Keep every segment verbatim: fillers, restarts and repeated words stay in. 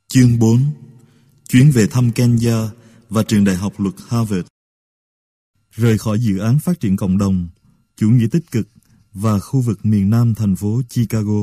Chương bốn. Chuyến về thăm Kenya và trường đại học luật Harvard. Rời khỏi dự án phát triển cộng đồng, chủ nghĩa tích cực và khu vực miền Nam thành phố Chicago.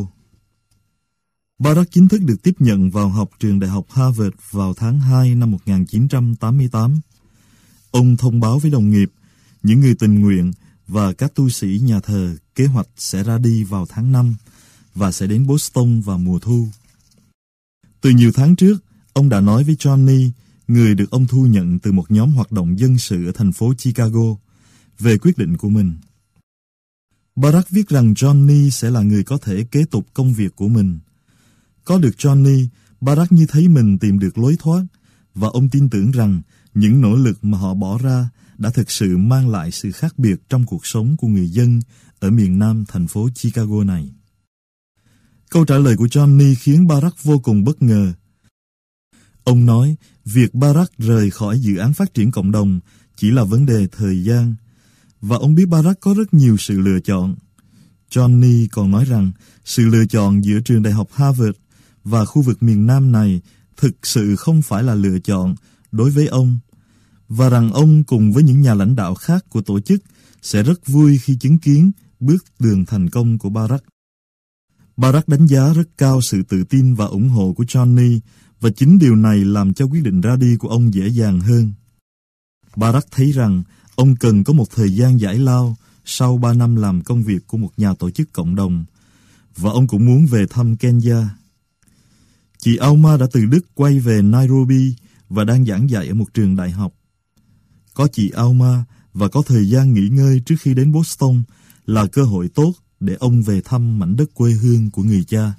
Barack chính thức được tiếp nhận vào học trường đại học Harvard vào tháng hai năm một nghìn chín trăm tám mươi tám. Ông thông báo với đồng nghiệp, những người tình nguyện và các tu sĩ nhà thờ kế hoạch sẽ ra đi vào tháng năm và sẽ đến Boston vào mùa thu. Từ nhiều tháng trước, ông đã nói với Johnny, người được ông thu nhận từ một nhóm hoạt động dân sự ở thành phố Chicago, về quyết định của mình. Barack viết rằng Johnny sẽ là người có thể kế tục công việc của mình. Có được Johnny, Barack như thấy mình tìm được lối thoát, và ông tin tưởng rằng những nỗ lực mà họ bỏ ra đã thực sự mang lại sự khác biệt trong cuộc sống của người dân ở miền Nam thành phố Chicago này. Câu trả lời của Johnny khiến Barack vô cùng bất ngờ. Ông nói việc Barack rời khỏi dự án phát triển cộng đồng chỉ là vấn đề thời gian, và ông biết Barack có rất nhiều sự lựa chọn. Johnny còn nói rằng sự lựa chọn giữa trường đại học Harvard và khu vực miền Nam này thực sự không phải là lựa chọn đối với ông, và rằng ông cùng với những nhà lãnh đạo khác của tổ chức sẽ rất vui khi chứng kiến bước đường thành công của Barack. Barack đánh giá rất cao sự tự tin và ủng hộ của Johnny, và chính điều này làm cho quyết định ra đi của ông dễ dàng hơn. Barack thấy rằng ông cần có một thời gian giải lao sau ba năm làm công việc của một nhà tổ chức cộng đồng, và ông cũng muốn về thăm Kenya. Chị Alma đã từ Đức quay về Nairobi và đang giảng dạy ở một trường đại học. Có chị Alma và có thời gian nghỉ ngơi trước khi đến Boston là cơ hội tốt để ông về thăm mảnh đất quê hương của người cha.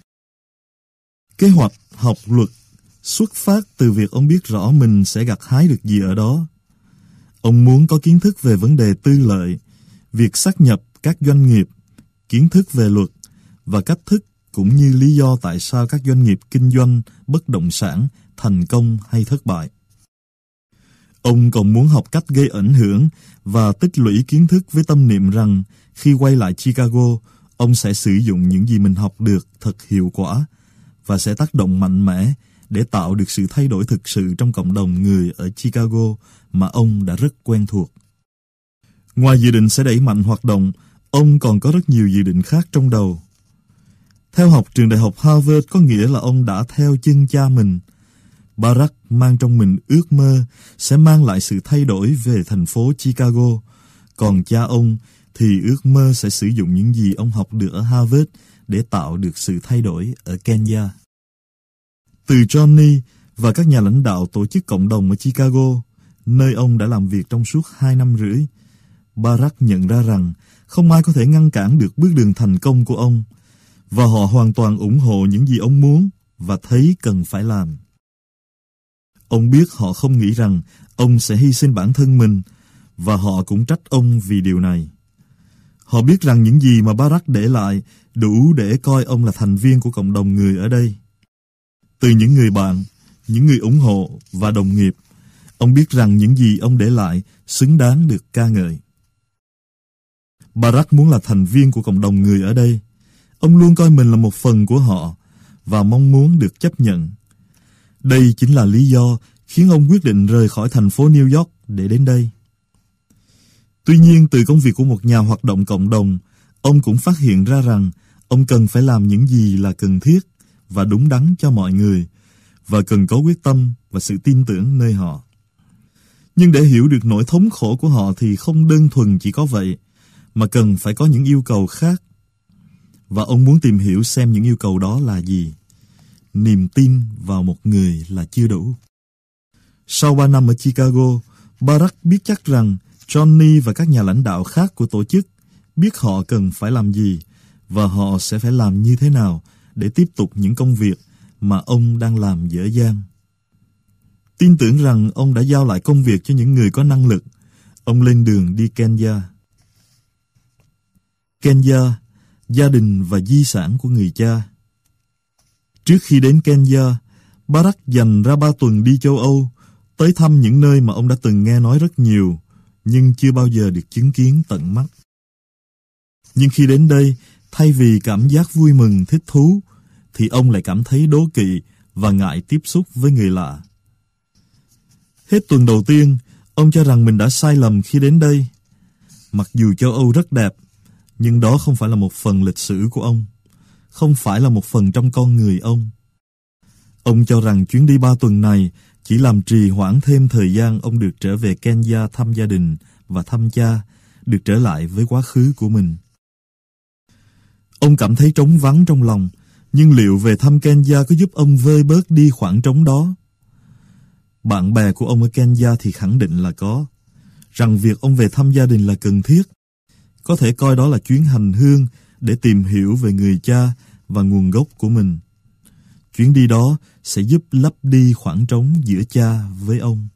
Kế hoạch học luật xuất phát từ việc ông biết rõ mình sẽ gặt hái được gì ở đó. Ông muốn có kiến thức về vấn đề tư lợi, việc sát nhập các doanh nghiệp, kiến thức về luật và cách thức cũng như lý do tại sao các doanh nghiệp kinh doanh bất động sản thành công hay thất bại. Ông còn muốn học cách gây ảnh hưởng và tích lũy kiến thức với tâm niệm rằng khi quay lại Chicago, ông sẽ sử dụng những gì mình học được thật hiệu quả và sẽ tác động mạnh mẽ để tạo được sự thay đổi thực sự trong cộng đồng người ở Chicago mà ông đã rất quen thuộc. Ngoài dự định sẽ đẩy mạnh hoạt động, ông còn có rất nhiều dự định khác trong đầu. Theo học trường đại học Harvard có nghĩa là ông đã theo chân cha mình. Barack mang trong mình ước mơ sẽ mang lại sự thay đổi về thành phố Chicago, còn cha ông thì ước mơ sẽ sử dụng những gì ông học được ở Harvard để tạo được sự thay đổi ở Kenya. Từ Johnny và các nhà lãnh đạo tổ chức cộng đồng ở Chicago, nơi ông đã làm việc trong suốt hai năm rưỡi, Barack nhận ra rằng không ai có thể ngăn cản được bước đường thành công của ông, và họ hoàn toàn ủng hộ những gì ông muốn và thấy cần phải làm. Ông biết họ không nghĩ rằng ông sẽ hy sinh bản thân mình, và họ cũng trách ông vì điều này. Họ biết rằng những gì mà Barack để lại đủ để coi ông là thành viên của cộng đồng người ở đây. Từ những người bạn, những người ủng hộ và đồng nghiệp, ông biết rằng những gì ông để lại xứng đáng được ca ngợi. Barack muốn là thành viên của cộng đồng người ở đây. Ông luôn coi mình là một phần của họ và mong muốn được chấp nhận. Đây chính là lý do khiến ông quyết định rời khỏi thành phố New York để đến đây. Tuy nhiên, từ công việc của một nhà hoạt động cộng đồng, ông cũng phát hiện ra rằng ông cần phải làm những gì là cần thiết và đúng đắn cho mọi người, và cần có quyết tâm và sự tin tưởng nơi họ. Nhưng để hiểu được nỗi thống khổ của họ thì không đơn thuần chỉ có vậy, mà cần phải có những yêu cầu khác. Và ông muốn tìm hiểu xem những yêu cầu đó là gì. Niềm tin vào một người là chưa đủ. Sau ba năm ở Chicago, Barack biết chắc rằng Johnny và các nhà lãnh đạo khác của tổ chức biết họ cần phải làm gì và họ sẽ phải làm như thế nào để tiếp tục những công việc mà ông đang làm dở dang. Tin tưởng rằng ông đã giao lại công việc cho những người có năng lực, ông lên đường đi Kenya. Kenya, gia đình và di sản của người cha. Trước khi đến Kenya, Barack dành ra ba tuần đi châu Âu, tới thăm những nơi mà ông đã từng nghe nói rất nhiều, nhưng chưa bao giờ được chứng kiến tận mắt. Nhưng khi đến đây, thay vì cảm giác vui mừng, thích thú, thì ông lại cảm thấy đố kỵ và ngại tiếp xúc với người lạ. Hết tuần đầu tiên, ông cho rằng mình đã sai lầm khi đến đây. Mặc dù châu Âu rất đẹp, nhưng đó không phải là một phần lịch sử của ông, không phải là một phần trong con người ông. Ông cho rằng chuyến đi ba tuần này chỉ làm trì hoãn thêm thời gian ông được trở về Kenya thăm gia đình và thăm cha, được trở lại với quá khứ của mình. Ông cảm thấy trống vắng trong lòng, nhưng liệu về thăm Kenya có giúp ông vơi bớt đi khoảng trống đó? Bạn bè của ông ở Kenya thì khẳng định là có, rằng việc ông về thăm gia đình là cần thiết. Có thể coi đó là chuyến hành hương để tìm hiểu về người cha và nguồn gốc của mình. Chuyến đi đó sẽ giúp lấp đi khoảng trống giữa cha với ông.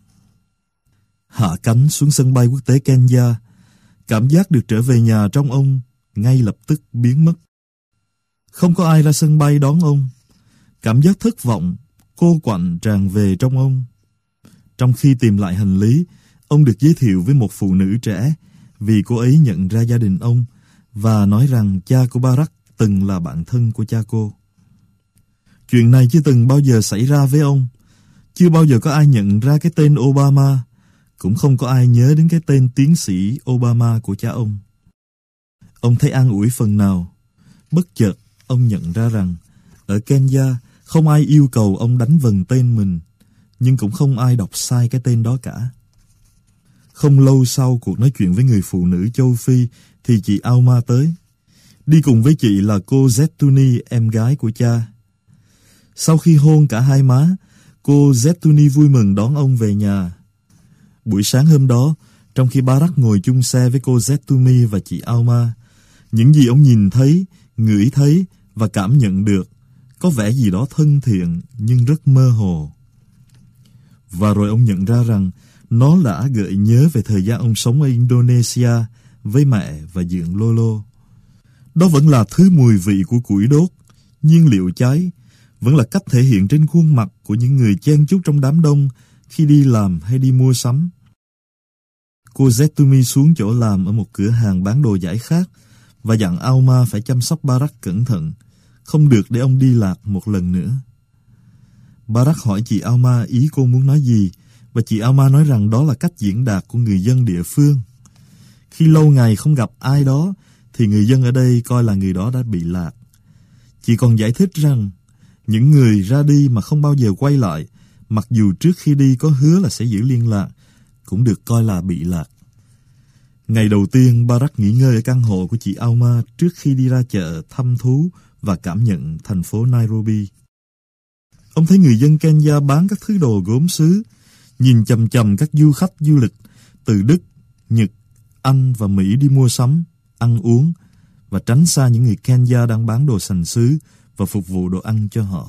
Hạ cánh xuống sân bay quốc tế Kenya, cảm giác được trở về nhà trong ông ngay lập tức biến mất. Không có ai ra sân bay đón ông. Cảm giác thất vọng, cô quạnh tràn về trong ông. Trong khi tìm lại hành lý, ông được giới thiệu với một phụ nữ trẻ vì cô ấy nhận ra gia đình ông và nói rằng cha của Barack từng là bạn thân của cha cô. Chuyện này chưa từng bao giờ xảy ra với ông. Chưa bao giờ có ai nhận ra cái tên Obama, cũng không có ai nhớ đến cái tên tiến sĩ Obama của cha ông. Ông thấy an ủi phần nào. Bất chợt, ông nhận ra rằng ở Kenya không ai yêu cầu ông đánh vần tên mình, nhưng cũng không ai đọc sai cái tên đó cả. Không lâu sau cuộc nói chuyện với người phụ nữ châu Phi thì chị Alma tới. Đi cùng với chị là cô Zetuni, em gái của cha. Sau khi hôn cả hai má, cô Zetuni vui mừng đón ông về nhà. Buổi sáng hôm đó, trong khi Barack ngồi chung xe với cô Zetuni và chị Alma, những gì ông nhìn thấy, ngửi thấy và cảm nhận được có vẻ gì đó thân thiện nhưng rất mơ hồ. Và rồi ông nhận ra rằng nó đã gợi nhớ về thời gian ông sống ở Indonesia với mẹ và dượng Lolo. Đó vẫn là thứ mùi vị của củi đốt, nhiên liệu cháy, vẫn là cách thể hiện trên khuôn mặt của những người chen chúc trong đám đông khi đi làm hay đi mua sắm. Cô Zetumi xuống chỗ làm ở một cửa hàng bán đồ giải khát và dặn Alma phải chăm sóc Barack cẩn thận, không được để ông đi lạc một lần nữa. Barack hỏi chị Alma ý cô muốn nói gì, và chị Alma nói rằng đó là cách diễn đạt của người dân địa phương. Khi lâu ngày không gặp ai đó, thì người dân ở đây coi là người đó đã bị lạc. Chị còn giải thích rằng, những người ra đi mà không bao giờ quay lại, mặc dù trước khi đi có hứa là sẽ giữ liên lạc, cũng được coi là bị lạc. Ngày đầu tiên, Barack nghỉ ngơi ở căn hộ của chị Alma trước khi đi ra chợ thăm thú và cảm nhận thành phố Nairobi. Ông thấy người dân Kenya bán các thứ đồ gốm sứ, nhìn chằm chằm các du khách du lịch từ Đức, Nhật, Anh và Mỹ đi mua sắm, ăn uống và tránh xa những người Kenya đang bán đồ sành sứ và phục vụ đồ ăn cho họ.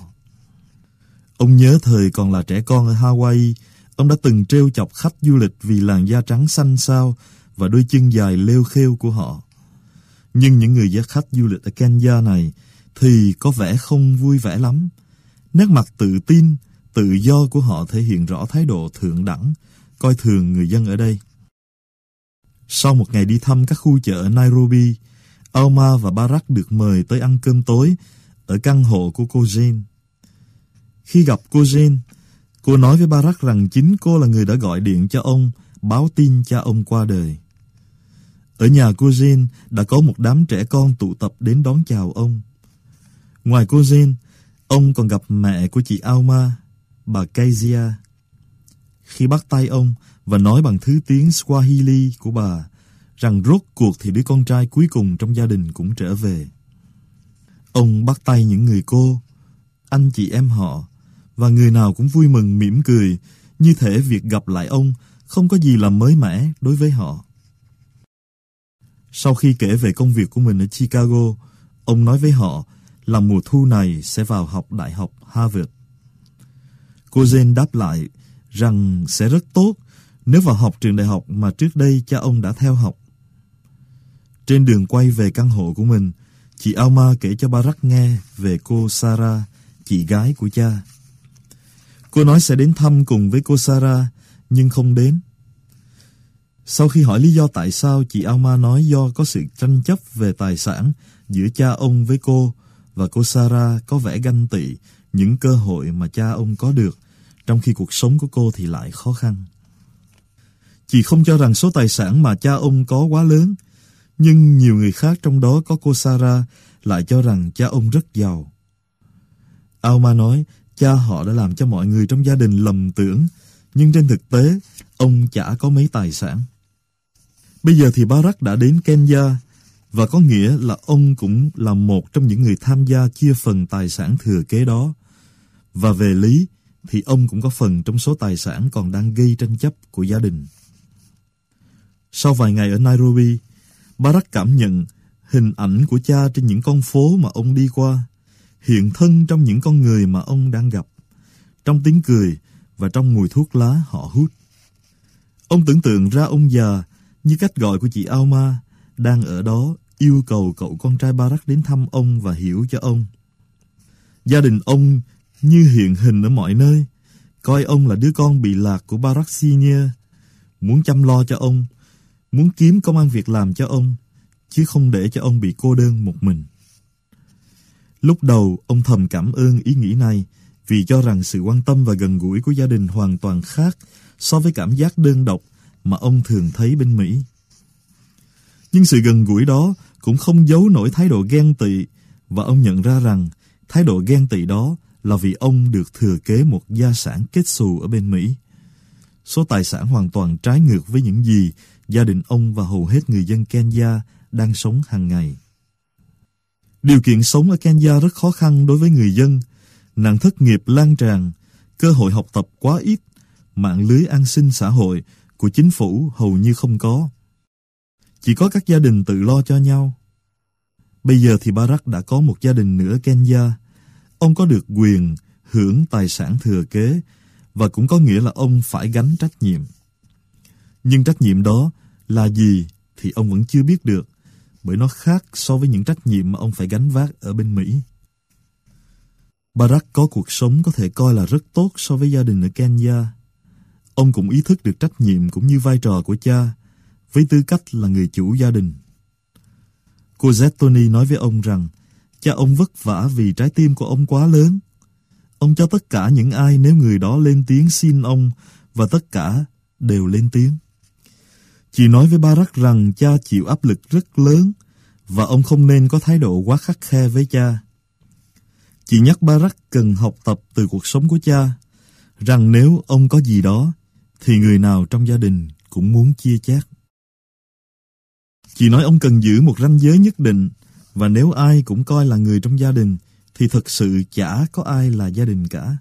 Ông nhớ thời còn là trẻ con ở Hawaii, ông đã từng trêu chọc khách du lịch vì làn da trắng xanh xao và đôi chân dài lêu khêu của họ. Nhưng những người khách du lịch ở Kenya này thì có vẻ không vui vẻ lắm. Nét mặt tự tin, tự do của họ thể hiện rõ thái độ thượng đẳng, coi thường người dân ở đây. Sau một ngày đi thăm các khu chợ ở Nairobi, Alma và Barack được mời tới ăn cơm tối ở căn hộ của cô Jane. Khi gặp cô Jane, cô nói với Barack rằng chính cô là người đã gọi điện cho ông, báo tin cha ông qua đời. Ở nhà cô Jane đã có một đám trẻ con tụ tập đến đón chào ông. Ngoài cô Jane, ông còn gặp mẹ của chị Alma, bà Kezia. Khi bắt tay ông và nói bằng thứ tiếng Swahili của bà rằng rốt cuộc thì đứa con trai cuối cùng trong gia đình cũng trở về. Ông bắt tay những người cô, anh chị em họ, và người nào cũng vui mừng mỉm cười, như thể việc gặp lại ông không có gì là mới mẻ đối với họ. Sau khi kể về công việc của mình ở Chicago, ông nói với họ là mùa thu này sẽ vào học Đại học Harvard. Cô Jane đáp lại rằng sẽ rất tốt nếu vào học trường đại học mà trước đây cha ông đã theo học. Trên đường quay về căn hộ của mình, chị Alma kể cho Barack nghe về cô Sarah, chị gái của cha. Cô nói sẽ đến thăm cùng với cô Sarah, nhưng không đến. Sau khi hỏi lý do tại sao, chị Alma nói do có sự tranh chấp về tài sản giữa cha ông với cô, và cô Sarah có vẻ ganh tị những cơ hội mà cha ông có được, trong khi cuộc sống của cô thì lại khó khăn. Chị không cho rằng số tài sản mà cha ông có quá lớn, nhưng nhiều người khác, trong đó có cô Sarah, lại cho rằng cha ông rất giàu. Alma nói cha họ đã làm cho mọi người trong gia đình lầm tưởng, nhưng trên thực tế, ông chả có mấy tài sản. Bây giờ thì Barak đã đến Kenya, và có nghĩa là ông cũng là một trong những người tham gia chia phần tài sản thừa kế đó. Và về lý thì ông cũng có phần trong số tài sản còn đang gây tranh chấp của gia đình. Sau vài ngày ở Nairobi, Barak cảm nhận hình ảnh của cha trên những con phố mà ông đi qua, hiện thân trong những con người mà ông đang gặp, trong tiếng cười và trong mùi thuốc lá họ hút. Ông tưởng tượng ra ông già, như cách gọi của chị Alma, đang ở đó yêu cầu cậu con trai Barak đến thăm ông và hiểu cho ông. Gia đình ông như hiện hình ở mọi nơi, coi ông là đứa con bị lạc của Barak Senior, muốn chăm lo cho ông, muốn kiếm công ăn việc làm cho ông, chứ không để cho ông bị cô đơn một mình. Lúc đầu, ông thầm cảm ơn ý nghĩ này, vì cho rằng sự quan tâm và gần gũi của gia đình hoàn toàn khác so với cảm giác đơn độc mà ông thường thấy bên Mỹ. Nhưng sự gần gũi đó cũng không giấu nổi thái độ ghen tị, và ông nhận ra rằng thái độ ghen tị đó là vì ông được thừa kế một gia sản kết xù ở bên Mỹ. Số tài sản hoàn toàn trái ngược với những gì gia đình ông và hầu hết người dân Kenya đang sống hàng ngày. Điều kiện sống ở Kenya rất khó khăn đối với người dân, nạn thất nghiệp lan tràn, cơ hội học tập quá ít, mạng lưới an sinh xã hội của chính phủ hầu như không có. Chỉ có các gia đình tự lo cho nhau. Bây giờ thì Barak đã có một gia đình nữa Kenya. Ông có được quyền hưởng tài sản thừa kế, và cũng có nghĩa là ông phải gánh trách nhiệm. Nhưng trách nhiệm đó là gì thì ông vẫn chưa biết được, bởi nó khác so với những trách nhiệm mà ông phải gánh vác ở bên Mỹ. Barak có cuộc sống có thể coi là rất tốt so với gia đình ở Kenya. Ông cũng ý thức được trách nhiệm cũng như vai trò của cha, với tư cách là người chủ gia đình. Cô Zetoni nói với ông rằng cha ông vất vả vì trái tim của ông quá lớn. Ông cho tất cả những ai nếu người đó lên tiếng xin ông, và tất cả đều lên tiếng. Chị nói với Barak rằng cha chịu áp lực rất lớn, và ông không nên có thái độ quá khắt khe với cha. Chị nhắc Barak cần học tập từ cuộc sống của cha, rằng nếu ông có gì đó, thì người nào trong gia đình cũng muốn chia chác. Chị nói ông cần giữ một ranh giới nhất định, và nếu ai cũng coi là người trong gia đình, thì thật sự chả có ai là gia đình cả.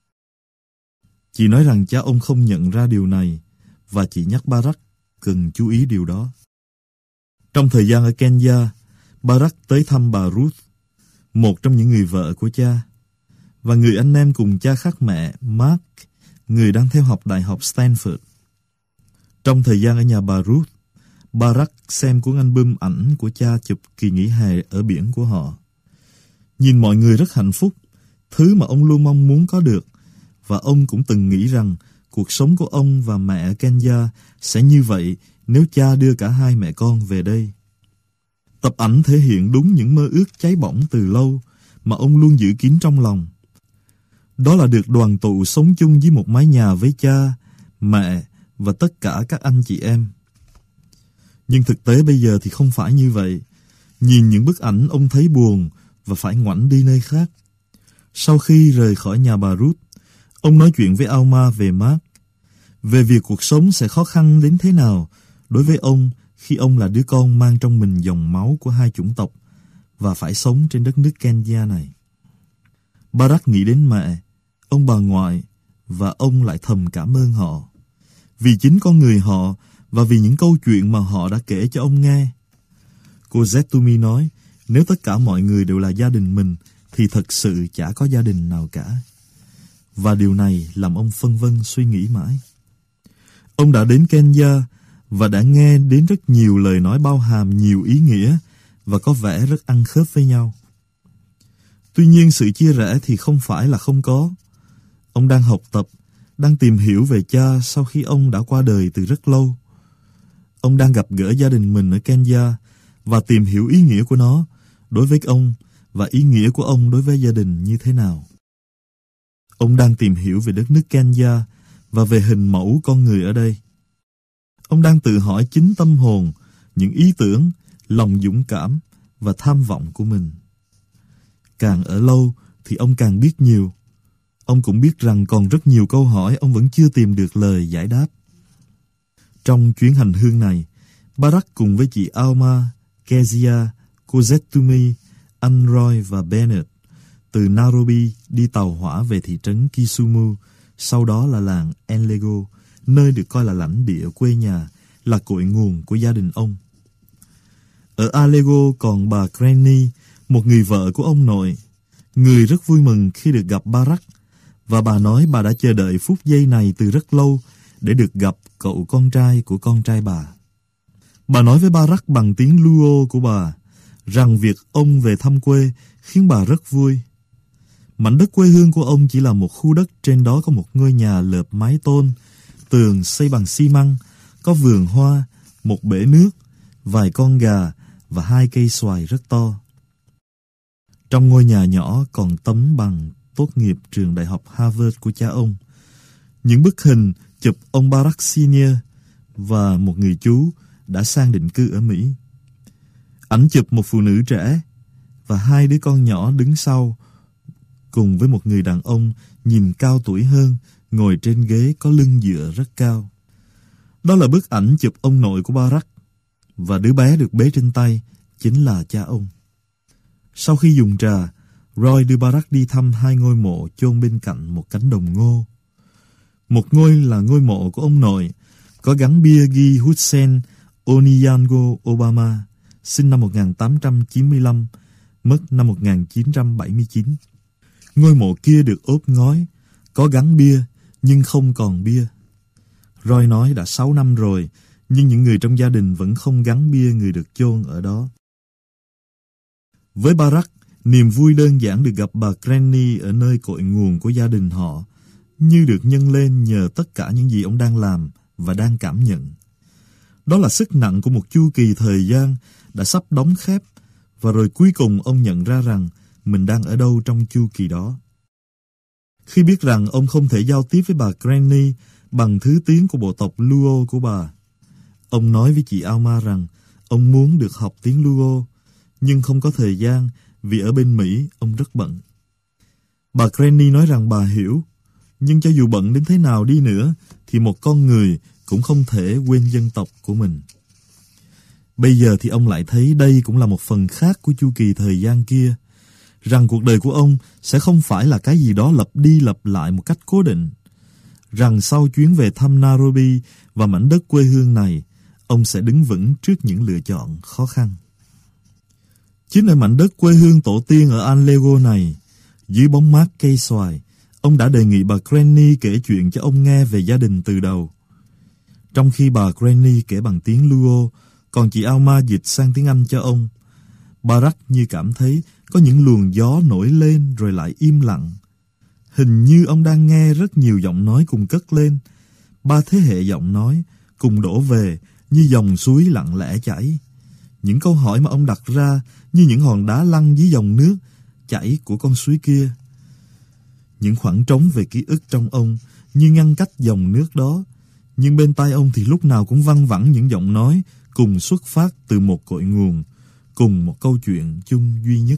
Chị nói rằng cha ông không nhận ra điều này, và chị nhắc Barak cần chú ý điều đó. Trong thời gian ở Kenya, Barak tới thăm bà Ruth, một trong những người vợ của cha, và người anh em cùng cha khác mẹ, Mark, người đang theo học Đại học Stanford. Trong thời gian ở nhà bà Ruth, Barak xem cuốn album ảnh của cha chụp kỳ nghỉ hè ở biển của họ. Nhìn mọi người rất hạnh phúc, thứ mà ông luôn mong muốn có được, và ông cũng từng nghĩ rằng cuộc sống của ông và mẹ ở Kenya sẽ như vậy nếu cha đưa cả hai mẹ con về đây. Tập ảnh thể hiện đúng những mơ ước cháy bỏng từ lâu mà ông luôn giữ kín trong lòng. Đó là được đoàn tụ sống chung với một mái nhà với cha, mẹ và tất cả các anh chị em. Nhưng thực tế bây giờ thì không phải như vậy. Nhìn những bức ảnh ông thấy buồn và phải ngoảnh đi nơi khác. Sau khi rời khỏi nhà bà Ruth, ông nói chuyện với Alma về Mark, về việc cuộc sống sẽ khó khăn đến thế nào đối với ông khi ông là đứa con mang trong mình dòng máu của hai chủng tộc và phải sống trên đất nước Kenya này. Barak nghĩ đến mẹ, ông bà ngoại, và ông lại thầm cảm ơn họ, vì chính con người họ và vì những câu chuyện mà họ đã kể cho ông nghe. Cô Zetumi nói, nếu tất cả mọi người đều là gia đình mình, thì thật sự chả có gia đình nào cả. Và điều này làm ông phân vân suy nghĩ mãi. Ông đã đến Kenya và đã nghe đến rất nhiều lời nói bao hàm nhiều ý nghĩa và có vẻ rất ăn khớp với nhau. Tuy nhiên sự chia rẽ thì không phải là không có. Ông đang học tập, đang tìm hiểu về cha sau khi ông đã qua đời từ rất lâu. Ông đang gặp gỡ gia đình mình ở Kenya và tìm hiểu ý nghĩa của nó đối với ông và ý nghĩa của ông đối với gia đình như thế nào. Ông đang tìm hiểu về đất nước Kenya và về hình mẫu con người ở đây. Ông đang tự hỏi chính tâm hồn, những ý tưởng, lòng dũng cảm và tham vọng của mình. Càng ở lâu thì ông càng biết nhiều. Ông cũng biết rằng còn rất nhiều câu hỏi ông vẫn chưa tìm được lời giải đáp. Trong chuyến hành hương này, Barack cùng với chị Alma, Kezia, cô Zetumi, anh Roy và Bennett từ Nairobi đi tàu hỏa về thị trấn Kisumu, sau đó là làng Enlego, nơi được coi là lãnh địa quê nhà, là cội nguồn của gia đình ông. Ở Alego còn bà Granny, một người vợ của ông nội. Người rất vui mừng khi được gặp Barack, và bà nói bà đã chờ đợi phút giây này từ rất lâu để được gặp cậu con trai của con trai bà. Bà nói với Barack bằng tiếng Luo của bà rằng việc ông về thăm quê khiến bà rất vui. Mảnh đất quê hương của ông chỉ là một khu đất, trên đó có một ngôi nhà lợp mái tôn, tường xây bằng xi măng, có vườn hoa, một bể nước, vài con gà và hai cây xoài rất to. Trong ngôi nhà nhỏ còn tấm bằng tốt nghiệp trường đại học Harvard của cha ông. Những bức hình chụp ông Barack Senior và một người chú đã sang định cư ở Mỹ. Ảnh chụp một phụ nữ trẻ và hai đứa con nhỏ đứng sau, cùng với một người đàn ông nhìn cao tuổi hơn, ngồi trên ghế có lưng dựa rất cao. Đó là bức ảnh chụp ông nội của Barack, và đứa bé được bế trên tay chính là cha ông. Sau khi dùng trà, Roy đưa Barack đi thăm hai ngôi mộ chôn bên cạnh một cánh đồng ngô. Một ngôi là ngôi mộ của ông nội, có gắn bia ghi Hussein Onyango Obama, sinh năm một nghìn tám trăm chín mươi lăm, mất năm một nghìn chín trăm bảy mươi chín. Ngôi mộ kia được ốp ngói, có gắn bia nhưng không còn bia. Roy nói đã sáu năm rồi, nhưng những người trong gia đình vẫn không gắn bia người được chôn ở đó. Với Barack, niềm vui đơn giản được gặp bà Granny ở nơi cội nguồn của gia đình họ như được nhân lên nhờ tất cả những gì ông đang làm và đang cảm nhận. Đó là sức nặng của một chu kỳ thời gian đã sắp đóng khép, và rồi cuối cùng ông nhận ra rằng mình đang ở đâu trong chu kỳ đó. Khi biết rằng ông không thể giao tiếp với bà Granny bằng thứ tiếng của bộ tộc Luo của bà, ông nói với chị Alma rằng ông muốn được học tiếng Luo, nhưng không có thời gian vì ở bên Mỹ ông rất bận. Bà Granny nói rằng bà hiểu, nhưng cho dù bận đến thế nào đi nữa thì một con người cũng không thể quên dân tộc của mình. Bây giờ thì ông lại thấy đây cũng là một phần khác của chu kỳ thời gian kia, rằng cuộc đời của ông sẽ không phải là cái gì đó lặp đi lặp lại một cách cố định, rằng sau chuyến về thăm Nairobi và mảnh đất quê hương này, ông sẽ đứng vững trước những lựa chọn khó khăn. Chính ở mảnh đất quê hương tổ tiên ở Anlego này, dưới bóng mát cây xoài, ông đã đề nghị bà Granny kể chuyện cho ông nghe về gia đình từ đầu. Trong khi bà Granny kể bằng tiếng Luo, còn chị Alma dịch sang tiếng Anh cho ông, Barack như cảm thấy có những luồng gió nổi lên rồi lại im lặng. Hình như ông đang nghe rất nhiều giọng nói cùng cất lên, ba thế hệ giọng nói cùng đổ về như dòng suối lặng lẽ chảy. Những câu hỏi mà ông đặt ra như những hòn đá lăn dưới dòng nước chảy của con suối kia. Những khoảng trống về ký ức trong ông như ngăn cách dòng nước đó, nhưng bên tai ông thì lúc nào cũng văng vẳng những giọng nói cùng xuất phát từ một cội nguồn, cùng một câu chuyện chung duy nhất.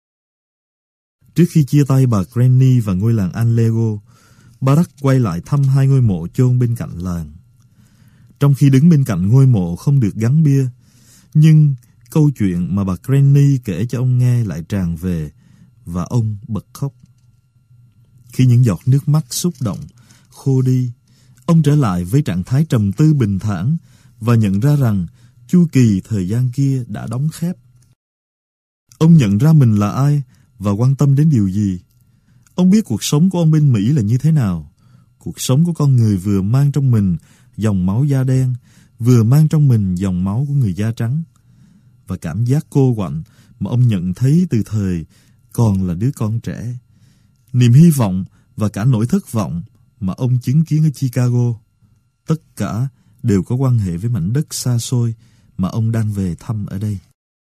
Trước khi chia tay bà Granny và ngôi làng Anlego, Barack quay lại thăm hai ngôi mộ chôn bên cạnh làng. Trong khi đứng bên cạnh ngôi mộ không được gắn bia, nhưng câu chuyện mà bà Granny kể cho ông nghe lại tràn về, và ông bật khóc. Khi những giọt nước mắt xúc động khô đi, ông trở lại với trạng thái trầm tư bình thản và nhận ra rằng chu kỳ thời gian kia đã đóng khép. Ông nhận ra mình là ai và quan tâm đến điều gì. Ông biết cuộc sống của ông bên Mỹ là như thế nào. Cuộc sống của con người vừa mang trong mình dòng máu da đen, vừa mang trong mình dòng máu của người da trắng. Và cảm giác cô quạnh mà ông nhận thấy từ thời còn là đứa con trẻ, niềm hy vọng và cả nỗi thất vọng mà ông chứng kiến ở Chicago, tất cả đều có quan hệ với mảnh đất xa xôi mà ông đang về thăm ở đây.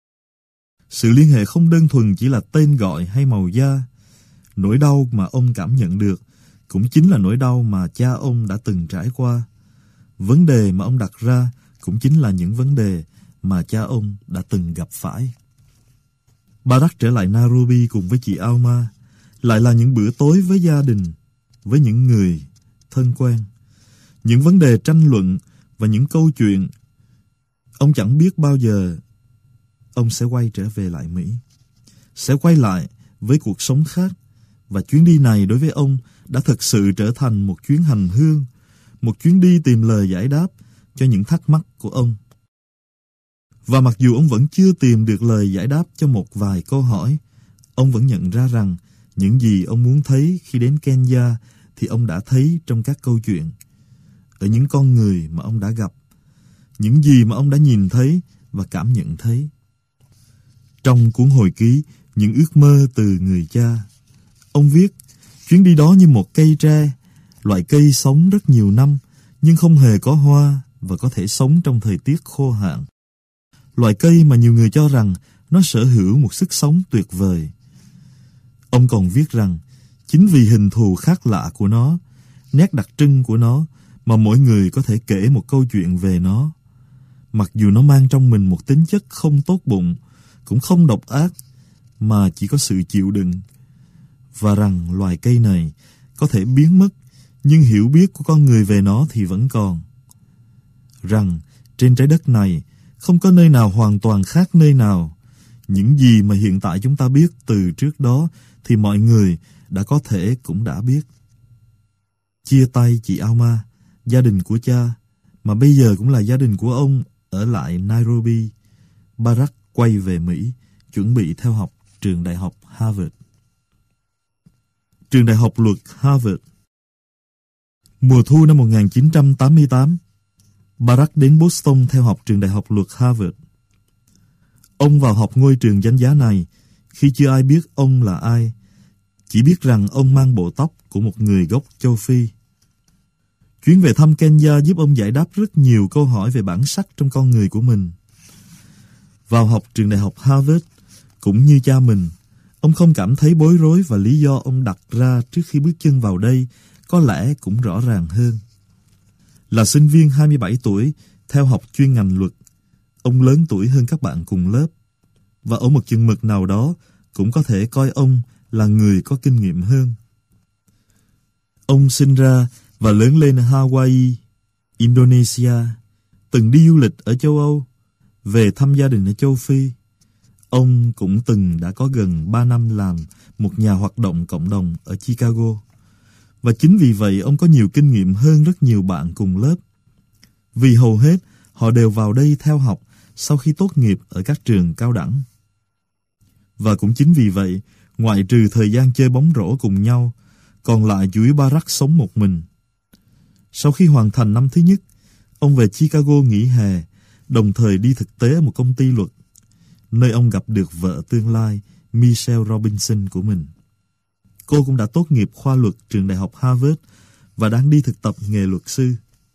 Sự liên hệ không đơn thuần chỉ là tên gọi hay màu da. Nỗi đau mà ông cảm nhận được cũng chính là nỗi đau mà cha ông đã từng trải qua. Vấn đề mà ông đặt ra cũng chính là những vấn đề mà cha ông đã từng gặp phải. Barack trở lại Nairobi cùng với chị Alma, lại là những bữa tối với gia đình, với những người thân quen, những vấn đề tranh luận và những câu chuyện. Ông chẳng biết bao giờ ông sẽ quay trở về lại Mỹ, sẽ quay lại với cuộc sống khác. Và chuyến đi này đối với ông đã thực sự trở thành một chuyến hành hương, một chuyến đi tìm lời giải đáp cho những thắc mắc của ông. Và mặc dù ông vẫn chưa tìm được lời giải đáp cho một vài câu hỏi, ông vẫn nhận ra rằng những gì ông muốn thấy khi đến Kenya thì ông đã thấy trong các câu chuyện, ở những con người mà ông đã gặp, những gì mà ông đã nhìn thấy và cảm nhận thấy. Trong cuốn hồi ký Những ước mơ từ người cha, ông viết, chuyến đi đó như một cây tre, loại cây sống rất nhiều năm nhưng không hề có hoa và có thể sống trong thời tiết khô hạn. Loại cây mà nhiều người cho rằng nó sở hữu một sức sống tuyệt vời. Ông còn viết rằng, chính vì hình thù khác lạ của nó, nét đặc trưng của nó mà mỗi người có thể kể một câu chuyện về nó. Mặc dù nó mang trong mình một tính chất không tốt bụng, cũng không độc ác, mà chỉ có sự chịu đựng. Và rằng loài cây này có thể biến mất, nhưng hiểu biết của con người về nó thì vẫn còn. Rằng trên trái đất này không có nơi nào hoàn toàn khác nơi nào. Những gì mà hiện tại chúng ta biết từ trước đó thì mọi người đã có thể cũng đã biết. Chia tay chị Alma, gia đình của cha, mà bây giờ cũng là gia đình của ông, ở lại Nairobi, Barack quay về Mỹ, chuẩn bị theo học trường đại học Harvard. Trường đại học luật Harvard. Mùa thu năm một nghìn chín trăm tám mươi tám, Barack đến Boston theo học trường đại học luật Harvard. Ông vào học ngôi trường danh giá này khi chưa ai biết ông là ai, chỉ biết rằng ông mang bộ tóc của một người gốc châu Phi. Chuyến về thăm Kenya giúp ông giải đáp rất nhiều câu hỏi về bản sắc trong con người của mình. Vào học trường đại học Harvard, cũng như cha mình, ông không cảm thấy bối rối và lý do ông đặt ra trước khi bước chân vào đây có lẽ cũng rõ ràng hơn. Là sinh viên hai mươi bảy tuổi, theo học chuyên ngành luật, ông lớn tuổi hơn các bạn cùng lớp, và ở một chừng mực nào đó cũng có thể coi ông là người có kinh nghiệm hơn. Ông sinh ra và lớn lên ở Hawaii, Indonesia, từng đi du lịch ở châu Âu, về thăm gia đình ở châu Phi. Ông cũng từng đã có gần ba năm làm một nhà hoạt động cộng đồng ở Chicago. Và chính vì vậy ông có nhiều kinh nghiệm hơn rất nhiều bạn cùng lớp. Vì hầu hết họ đều vào đây theo học sau khi tốt nghiệp ở các trường cao đẳng. Và cũng chính vì vậy, ngoại trừ thời gian chơi bóng rổ cùng nhau, còn lại chủ yếu Barack sống một mình. Sau khi hoàn thành năm thứ nhất, ông về Chicago nghỉ hè, đồng thời đi thực tế ở một công ty luật, nơi ông gặp được vợ tương lai Michelle Robinson của mình. Cô cũng đã tốt nghiệp khoa luật trường đại học Harvard và đang đi thực tập nghề luật sư.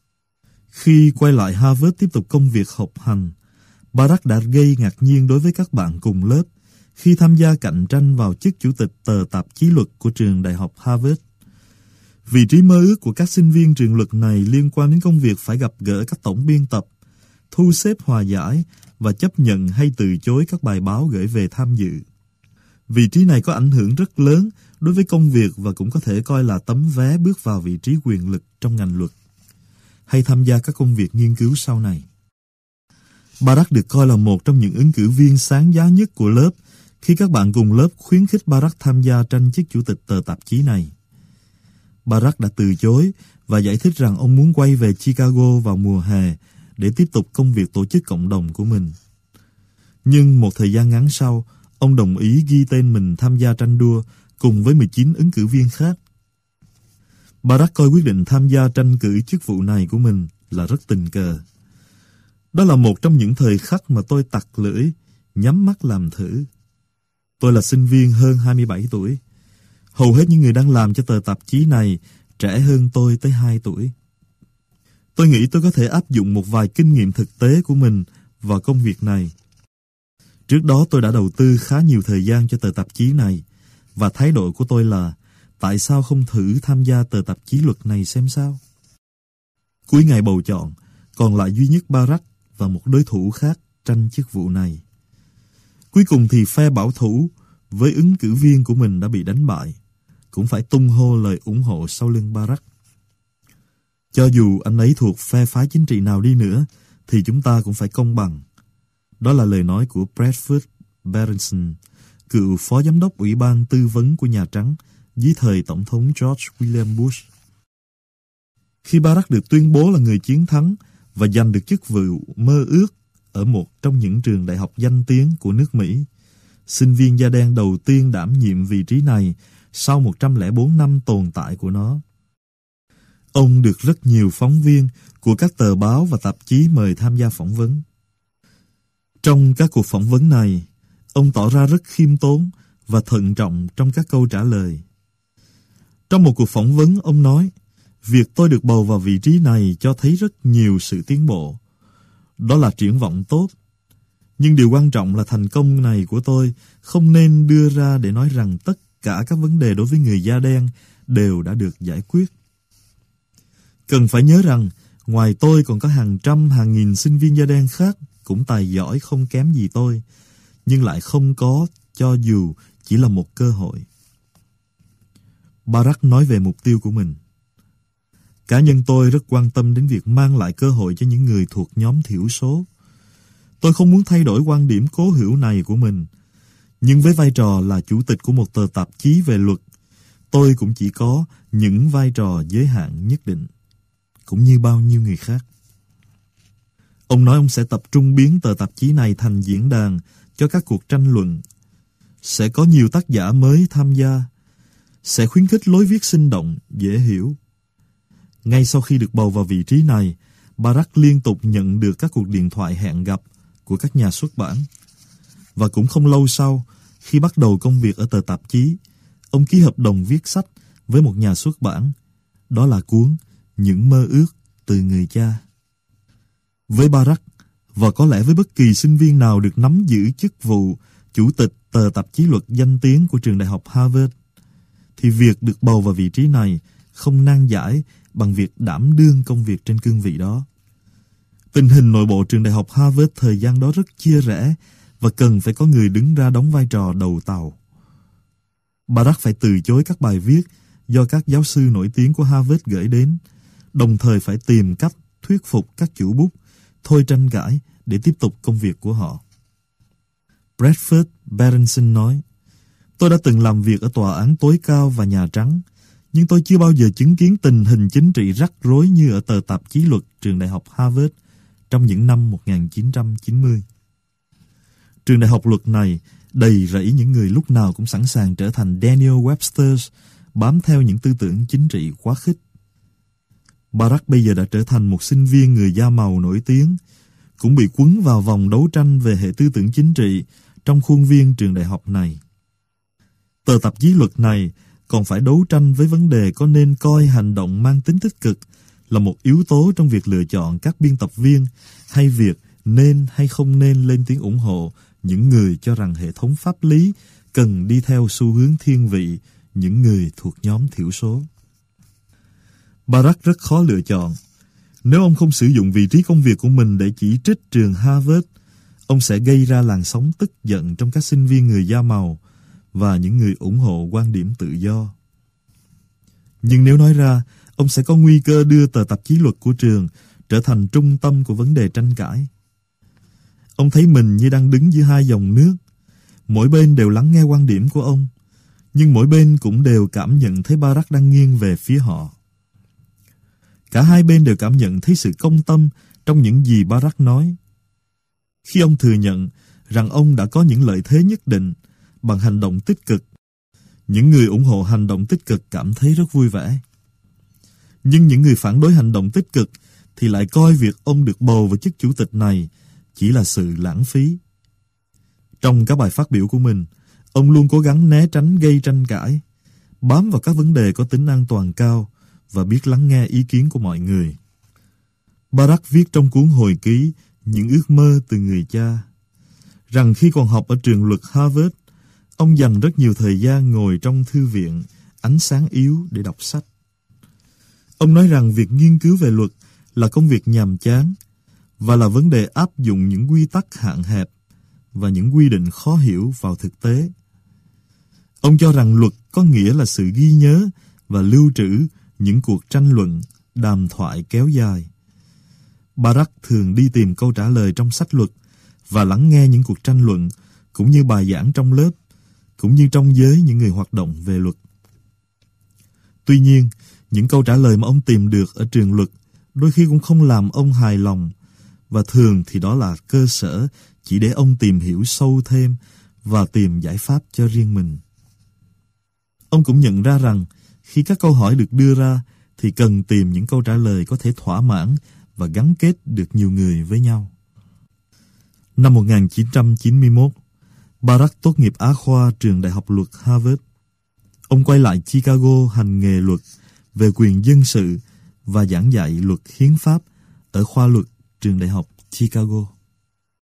Khi quay lại Harvard tiếp tục công việc học hành, Barack đã gây ngạc nhiên đối với các bạn cùng lớp khi tham gia cạnh tranh vào chức chủ tịch tờ tạp chí luật của trường đại học Harvard. Vị trí mơ ước của các sinh viên trường luật này liên quan đến công việc phải gặp gỡ các tổng biên tập, thu xếp hòa giải và chấp nhận hay từ chối các bài báo gửi về tham dự. Vị trí này có ảnh hưởng rất lớn đối với công việc và cũng có thể coi là tấm vé bước vào vị trí quyền lực trong ngành luật, hay tham gia các công việc nghiên cứu sau này. Barack được coi là một trong những ứng cử viên sáng giá nhất của lớp khi các bạn cùng lớp khuyến khích Barack tham gia tranh chức chủ tịch tờ tạp chí này. Barack đã từ chối và giải thích rằng ông muốn quay về Chicago vào mùa hè để tiếp tục công việc tổ chức cộng đồng của mình. Nhưng một thời gian ngắn sau, ông đồng ý ghi tên mình tham gia tranh đua cùng với mười chín ứng cử viên khác. Barack coi quyết định tham gia tranh cử chức vụ này của mình là rất tình cờ. Đó là một trong những thời khắc mà tôi tặc lưỡi, nhắm mắt làm thử. Tôi là sinh viên hơn hai mươi bảy tuổi. Hầu hết những người đang làm cho tờ tạp chí này trẻ hơn tôi tới hai tuổi. Tôi nghĩ tôi có thể áp dụng một vài kinh nghiệm thực tế của mình vào công việc này. Trước đó tôi đã đầu tư khá nhiều thời gian cho tờ tạp chí này, và thái độ của tôi là tại sao không thử tham gia tờ tạp chí luật này xem sao? Cuối ngày bầu chọn, còn lại duy nhất Barack và một đối thủ khác tranh chức vụ này. Cuối cùng thì phe bảo thủ với ứng cử viên của mình đã bị đánh bại, cũng phải tung hô lời ủng hộ sau lưng Barack. Cho dù anh ấy thuộc phe phái chính trị nào đi nữa, thì chúng ta cũng phải công bằng. Đó là lời nói của Bradford Berenson, cựu phó giám đốc Ủy ban tư vấn của Nhà Trắng dưới thời Tổng thống George William Bush. Khi Barack được tuyên bố là người chiến thắng và giành được chức vụ mơ ước ở một trong những trường đại học danh tiếng của nước Mỹ, sinh viên da đen đầu tiên đảm nhiệm vị trí này sau một trăm lẻ bốn năm tồn tại của nó. Ông được rất nhiều phóng viên của các tờ báo và tạp chí mời tham gia phỏng vấn. Trong các cuộc phỏng vấn này, ông tỏ ra rất khiêm tốn và thận trọng trong các câu trả lời. Trong một cuộc phỏng vấn, ông nói, việc tôi được bầu vào vị trí này cho thấy rất nhiều sự tiến bộ. Đó là triển vọng tốt. Nhưng điều quan trọng là thành công này của tôi không nên đưa ra để nói rằng tất cả các vấn đề đối với người da đen đều đã được giải quyết. Cần phải nhớ rằng, ngoài tôi còn có hàng trăm, hàng nghìn sinh viên da đen khác cũng tài giỏi không kém gì tôi, nhưng lại không có cho dù chỉ là một cơ hội. Barack nói về mục tiêu của mình. Cá nhân tôi rất quan tâm đến việc mang lại cơ hội cho những người thuộc nhóm thiểu số. Tôi không muốn thay đổi quan điểm cố hữu này của mình, nhưng với vai trò là chủ tịch của một tờ tạp chí về luật, tôi cũng chỉ có những vai trò giới hạn nhất định, cũng như bao nhiêu người khác. Ông nói ông sẽ tập trung biến tờ tạp chí này thành diễn đàn cho các cuộc tranh luận, sẽ có nhiều tác giả mới tham gia, sẽ khuyến khích lối viết sinh động, dễ hiểu. Ngay sau khi được bầu vào vị trí này, Barack liên tục nhận được các cuộc điện thoại hẹn gặp của các nhà xuất bản. Và cũng không lâu sau, khi bắt đầu công việc ở tờ tạp chí, ông ký hợp đồng viết sách với một nhà xuất bản. Đó là cuốn Những mơ ước từ người cha. Với Barack, và có lẽ với bất kỳ sinh viên nào được nắm giữ chức vụ chủ tịch tờ tạp chí luật danh tiếng của trường đại học Harvard, thì việc được bầu vào vị trí này không nan giải bằng việc đảm đương công việc trên cương vị đó. Tình hình nội bộ trường đại học Harvard thời gian đó rất chia rẽ và cần phải có người đứng ra đóng vai trò đầu tàu. Barack phải từ chối các bài viết do các giáo sư nổi tiếng của Harvard gửi đến, đồng thời phải tìm cách thuyết phục các chủ bút thôi tranh cãi để tiếp tục công việc của họ. Bradford Berenson nói, tôi đã từng làm việc ở tòa án tối cao và Nhà Trắng, nhưng tôi chưa bao giờ chứng kiến tình hình chính trị rắc rối như ở tờ tạp chí luật trường đại học Harvard trong những năm một nghìn chín trăm chín mươi. Trường đại học luật này đầy rẫy những người lúc nào cũng sẵn sàng trở thành Daniel Webster, bám theo những tư tưởng chính trị quá khích. Barack bây giờ đã trở thành một sinh viên người da màu nổi tiếng, cũng bị quấn vào vòng đấu tranh về hệ tư tưởng chính trị trong khuôn viên trường đại học này. Tờ tạp chí luật này còn phải đấu tranh với vấn đề có nên coi hành động mang tính tích cực là một yếu tố trong việc lựa chọn các biên tập viên, hay việc nên hay không nên lên tiếng ủng hộ những người cho rằng hệ thống pháp lý cần đi theo xu hướng thiên vị những người thuộc nhóm thiểu số. Barack rất khó lựa chọn. Nếu ông không sử dụng vị trí công việc của mình để chỉ trích trường Harvard, ông sẽ gây ra làn sóng tức giận trong các sinh viên người da màu và những người ủng hộ quan điểm tự do. Nhưng nếu nói ra, ông sẽ có nguy cơ đưa tờ tạp chí luật của trường trở thành trung tâm của vấn đề tranh cãi. Ông thấy mình như đang đứng giữa hai dòng nước. Mỗi bên đều lắng nghe quan điểm của ông, nhưng mỗi bên cũng đều cảm nhận thấy Barack đang nghiêng về phía họ. Cả hai bên đều cảm nhận thấy sự công tâm trong những gì Barack nói. Khi ông thừa nhận rằng ông đã có những lợi thế nhất định bằng hành động tích cực, những người ủng hộ hành động tích cực cảm thấy rất vui vẻ. Nhưng những người phản đối hành động tích cực thì lại coi việc ông được bầu vào chức chủ tịch này chỉ là sự lãng phí. Trong các bài phát biểu của mình, ông luôn cố gắng né tránh gây tranh cãi, bám vào các vấn đề có tính an toàn cao và biết lắng nghe ý kiến của mọi người. Barack viết trong cuốn hồi ký Những ước mơ từ người cha rằng khi còn học ở trường luật Harvard, ông dành rất nhiều thời gian ngồi trong thư viện, ánh sáng yếu để đọc sách. Ông nói rằng việc nghiên cứu về luật là công việc nhàm chán và là vấn đề áp dụng những quy tắc hạn hẹp và những quy định khó hiểu vào thực tế. Ông cho rằng luật có nghĩa là sự ghi nhớ và lưu trữ những cuộc tranh luận, đàm thoại kéo dài. Barak thường đi tìm câu trả lời trong sách luật và lắng nghe những cuộc tranh luận, cũng như bài giảng trong lớp, cũng như trong giới những người hoạt động về luật. Tuy nhiên, những câu trả lời mà ông tìm được ở trường luật đôi khi cũng không làm ông hài lòng, và thường thì đó là cơ sở chỉ để ông tìm hiểu sâu thêm và tìm giải pháp cho riêng mình. Ông cũng nhận ra rằng khi các câu hỏi được đưa ra thì cần tìm những câu trả lời có thể thỏa mãn và gắn kết được nhiều người với nhau. Năm một nghìn chín trăm chín mươi mốt, Barak tốt nghiệp Á khoa trường Đại học Luật Harvard. Ông quay lại Chicago hành nghề luật về quyền dân sự và giảng dạy luật hiến pháp ở khoa luật trường Đại học Chicago.